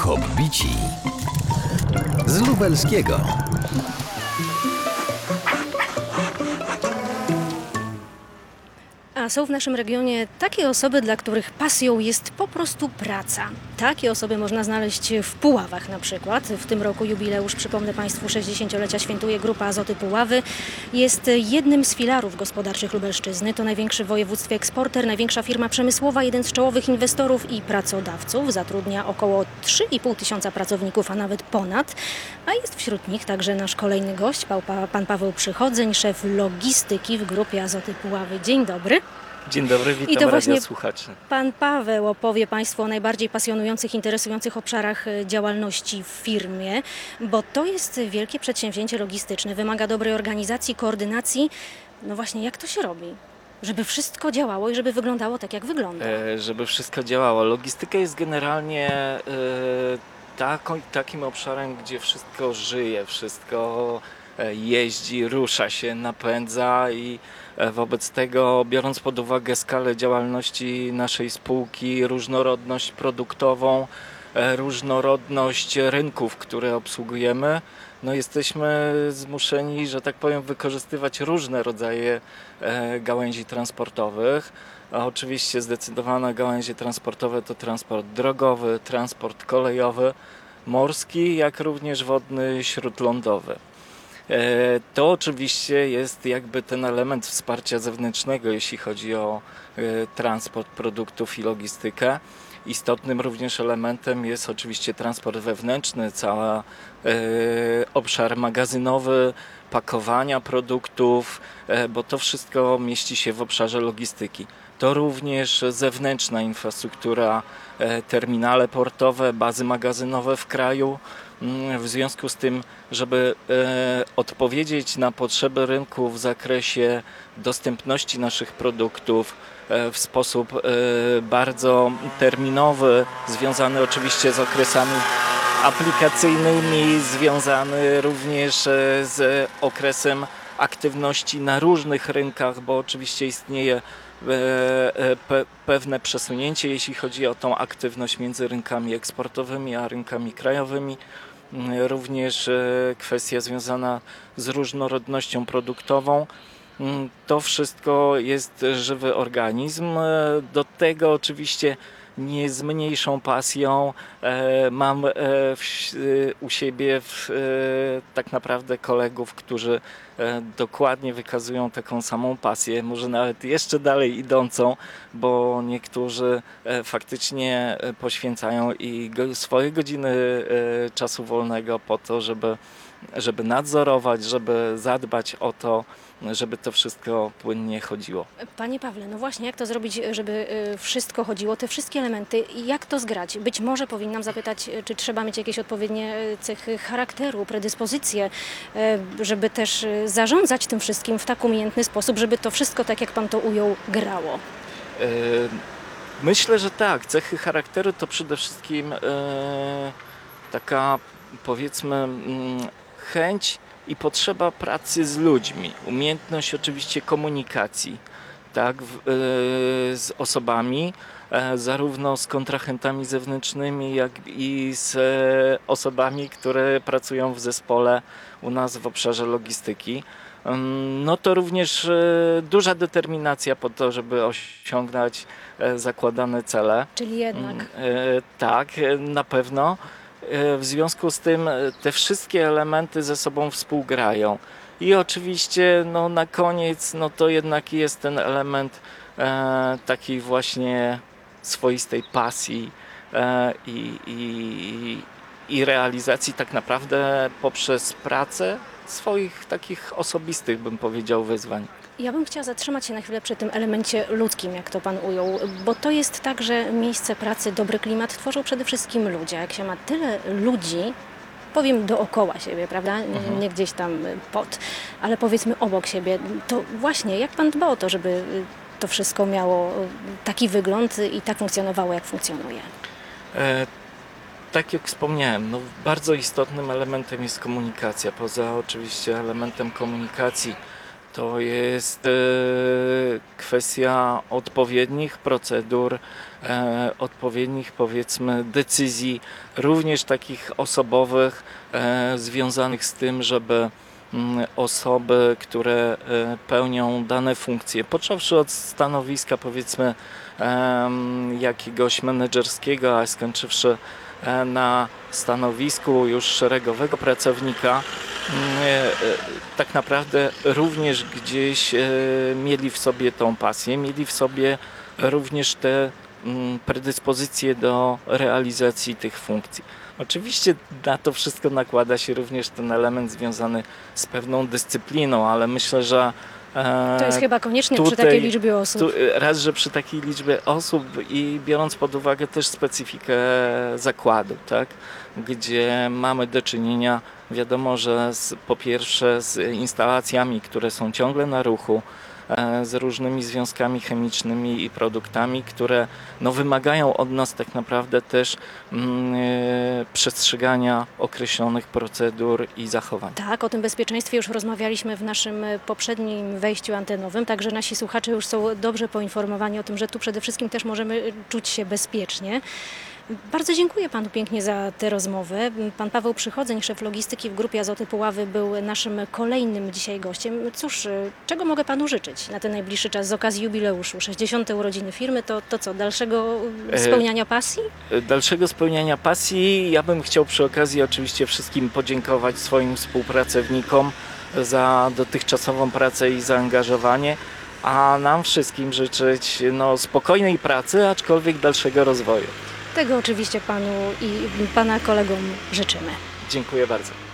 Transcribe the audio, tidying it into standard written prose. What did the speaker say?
Hobbici z lubelskiego. A są w naszym regionie takie osoby, dla których pasją jest po prostu praca. Takie osoby można znaleźć w Puławach na przykład. W tym roku jubileusz, przypomnę Państwu, 60-lecia świętuje Grupa Azoty Puławy. Jest jednym z filarów gospodarczych Lubelszczyzny. To największy w województwie eksporter, największa firma przemysłowa, jeden z czołowych inwestorów i pracodawców. Zatrudnia około 3,5 tysiąca pracowników, a nawet ponad. A jest wśród nich także nasz kolejny gość, pan Paweł Przychodzeń, szef logistyki w Grupie Azoty Puławy. Dzień dobry. Dzień dobry, witam radiosłuchaczy. Pan Paweł opowie Państwu o najbardziej pasjonujących, interesujących obszarach działalności w firmie, bo to jest wielkie przedsięwzięcie logistyczne, wymaga dobrej organizacji, koordynacji. No właśnie, jak to się robi? Żeby wszystko działało i żeby wyglądało tak, jak wygląda. Żeby wszystko działało. Logistyka jest generalnie takim obszarem, gdzie wszystko żyje, wszystko jeździ, rusza się, napędza i wobec tego, biorąc pod uwagę skalę działalności naszej spółki, różnorodność produktową, różnorodność rynków, które obsługujemy, no jesteśmy zmuszeni, że tak powiem, wykorzystywać różne rodzaje gałęzi transportowych. A oczywiście zdecydowane gałęzie transportowe to transport drogowy, transport kolejowy, morski, jak również wodny, śródlądowy. To oczywiście jest jakby ten element wsparcia zewnętrznego, jeśli chodzi o transport produktów i logistykę. Istotnym również elementem jest oczywiście transport wewnętrzny, cały obszar magazynowy, pakowania produktów, bo to wszystko mieści się w obszarze logistyki. To również zewnętrzna infrastruktura, terminale portowe, bazy magazynowe w kraju. W związku z tym, żeby odpowiedzieć na potrzeby rynku w zakresie dostępności naszych produktów w sposób bardzo terminowy, związany oczywiście z okresami aplikacyjnymi, związany również z okresem aktywności na różnych rynkach, bo oczywiście istnieje pewne przesunięcie, jeśli chodzi o tą aktywność między rynkami eksportowymi a rynkami krajowymi. Również kwestia związana z różnorodnością produktową. To wszystko jest żywy organizm. Do tego oczywiście nie z mniejszą pasją mam u siebie tak naprawdę kolegów, którzy dokładnie wykazują taką samą pasję, może nawet jeszcze dalej idącą, bo niektórzy faktycznie poświęcają i swoje godziny czasu wolnego po to, żeby nadzorować, żeby zadbać o to, żeby to wszystko płynnie chodziło. Panie Pawle, no właśnie, jak to zrobić, żeby wszystko chodziło, te wszystkie elementy, jak to zgrać? Być może powinnam zapytać, czy trzeba mieć jakieś odpowiednie cechy charakteru, predyspozycje, żeby też zarządzać tym wszystkim w tak umiejętny sposób, żeby to wszystko, tak jak Pan to ujął, grało? Myślę, że tak. Cechy charakteru to przede wszystkim taka, powiedzmy, chęć i potrzeba pracy z ludźmi, umiejętność oczywiście komunikacji, tak, z osobami, zarówno z kontrahentami zewnętrznymi, jak i z osobami, które pracują w zespole u nas w obszarze logistyki. No to również duża determinacja po to, żeby osiągnąć zakładane cele. Czyli jednak. Tak, na pewno. W związku z tym te wszystkie elementy ze sobą współgrają. I oczywiście no, na koniec no, to jednak jest ten element takiej właśnie swoistej pasji i realizacji tak naprawdę poprzez pracę swoich takich osobistych, bym powiedział, wyzwań. Ja bym chciała zatrzymać się na chwilę przy tym elemencie ludzkim, jak to Pan ujął, bo to jest tak, że miejsce pracy, dobry klimat tworzą przede wszystkim ludzie. Jak się ma tyle ludzi, powiem dookoła siebie, prawda? Nie gdzieś tam ale powiedzmy obok siebie, to właśnie jak Pan dba o to, żeby to wszystko miało taki wygląd i tak funkcjonowało, jak funkcjonuje? Tak jak wspomniałem, no, bardzo istotnym elementem jest komunikacja. Poza oczywiście elementem komunikacji To jest kwestia odpowiednich procedur, odpowiednich, powiedzmy, decyzji, również takich osobowych, związanych z tym, żeby osoby, które pełnią dane funkcje, począwszy od stanowiska, powiedzmy, jakiegoś menedżerskiego, a skończywszy na stanowisku już szeregowego pracownika, tak naprawdę również gdzieś mieli w sobie tą pasję, mieli w sobie również te predyspozycje do realizacji tych funkcji. Oczywiście na to wszystko nakłada się również ten element związany z pewną dyscypliną, ale myślę, że To jest chyba konieczne przy tutaj- takiej liczbie osób. raz, że przy takiej liczbie osób i biorąc pod uwagę też specyfikę zakładu, tak, gdzie mamy do czynienia, wiadomo, że po pierwsze z instalacjami, które są ciągle na ruchu, z różnymi związkami chemicznymi i produktami, które wymagają od nas tak naprawdę też przestrzegania określonych procedur i zachowań. Tak, o tym bezpieczeństwie już rozmawialiśmy w naszym poprzednim wejściu antenowym, także nasi słuchacze już są dobrze poinformowani o tym, że tu przede wszystkim też możemy czuć się bezpiecznie. Bardzo dziękuję Panu pięknie za tę rozmowę. Pan Paweł Przychodzeń, szef logistyki w Grupie Azoty Puławy, był naszym kolejnym dzisiaj gościem. Cóż, czego mogę Panu życzyć na ten najbliższy czas z okazji jubileuszu, 60. urodziny firmy? To co, dalszego spełniania pasji? Dalszego spełniania pasji. Ja bym chciał przy okazji oczywiście wszystkim podziękować swoim współpracownikom za dotychczasową pracę i zaangażowanie, a nam wszystkim życzyć spokojnej pracy, aczkolwiek dalszego rozwoju. Tego oczywiście Panu i Pana kolegom życzymy. Dziękuję bardzo.